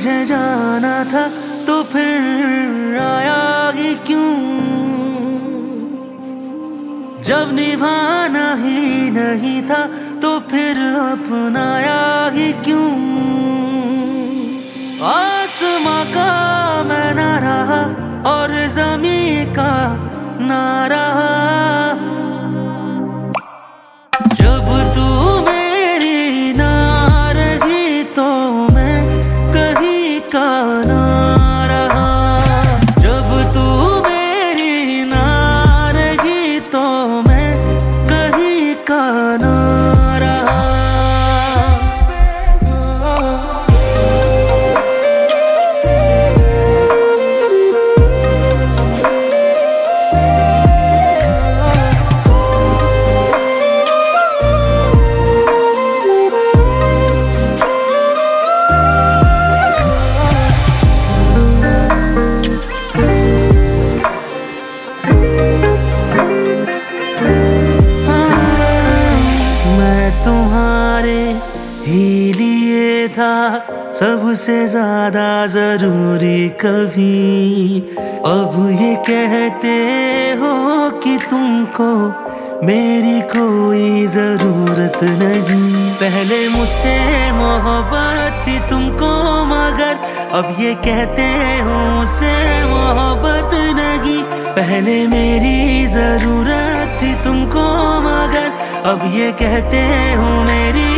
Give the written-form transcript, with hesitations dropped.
तुझे जाना था तो फिर आया ही क्यों? जब निभाना ही नहीं था तो फिर अपनाया ही क्यों? आसमां का मैं ना रहा और ज़मीं का ना रहा। जब तू मेरी ना रही तो मैं कहीं का ना रहा। जब तू मेरी ना रही तो मैं कहीं का ना रहा। तुम्हारे ही लिए था सबसे ज्यादा जरूरी कभी। अब ये कहते हो कि तुमको मेरी कोई जरूरत नहीं। पहले मुझसे मोहब्बत थी तुमको मगर अब ये कहते हो मुझसे मोहब्बत नहीं। पहले मेरी जरूरत थी तुमको मगर अब ये कहते हो मेरी